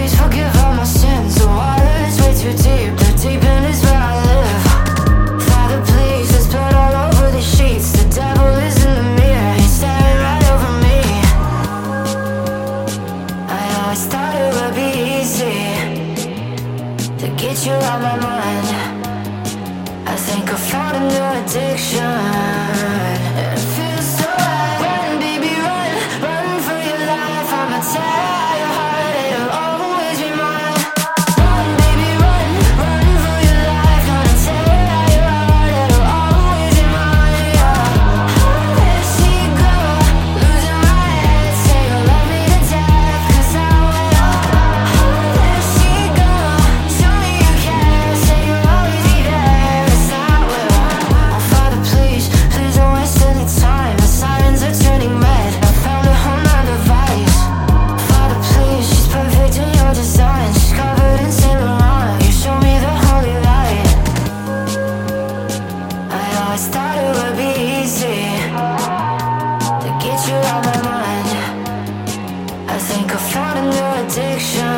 please forgive all my sins. The water's way too deep, the deep end is where I live. Father, please, there's blood all over the sheets. The devil is in the mirror, he's staring right over me. I always thought it would be easy to get you out my mind. I think I found a new addiction. It feels so right. Run, baby, run, run for your life. I'ma tear your heart, it'll always be mine. Run, baby, run, run for your life. Gonna tear your heart, it'll always be mine. How did she go? Losing my head, say you love me to death, 'cause I will. How did she go? Show me you care, say you'll always be there, 'cause I will. Oh, Father, please, please don't waste any time. The sirens are turning red, I found a whole nother vice. Father, please, she's perfect in your design. She's covered in Saint Laurent, you show me the holy light. I always thought it would be easy to get you out my mind. I think I found a new addiction.